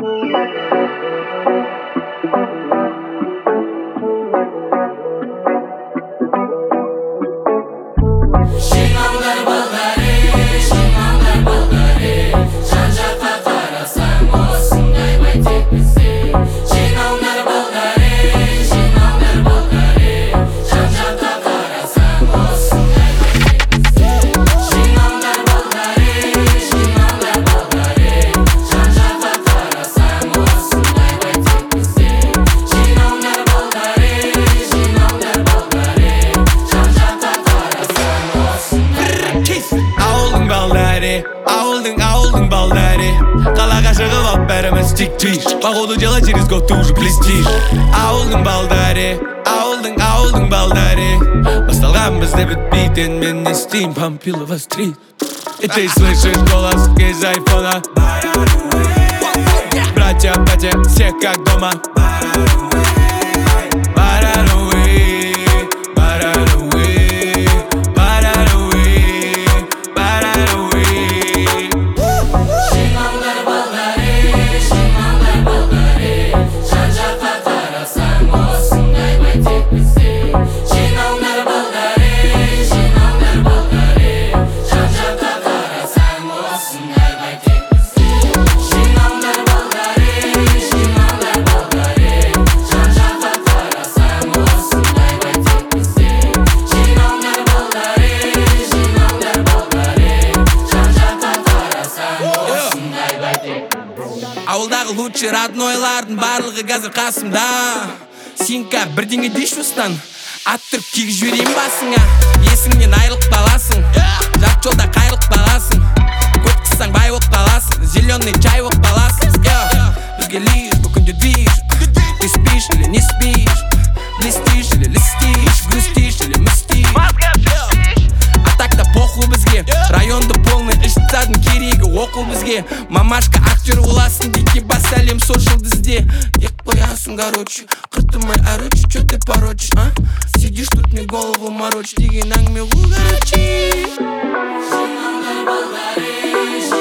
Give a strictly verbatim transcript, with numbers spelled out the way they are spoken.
Ауылдың, ауылдың балдары қалаға шығып алып бәріміз тик-тик Походу дела через год ты уже блестишь Ауылдың балдары, ауылдың, ауылдың балдары Басталған бізде бітпейтін мен не істеймін Пампилова стрит И ты слышишь голос из айфона Братья, братья, все как дома Ауылдағы лучший роднойлардың барлығы қазір қасымда Сенка бірдеңе дейші ұстан Аттырып киіп жіберейін басыңа Есіңнен айрылып қаласың Жат жолда қайрылып қаласың Көп қыссаң бай болып қаласың Зеленый чай болып қаласың Бізге лишь бүгінде движ Ты спишь или не спишь Блестишь или листишь Грустишь или мстишь А так-то похуй бізге Районды полный іштадың керегі оқу бізге Мамашка актер боласың дейке бас әлем сошыл дізде Ек қоясың короче Қыртымай ороче, чё ты порочишь, а? Сидишь тут мне голову морочь деген әңгіме ғой короче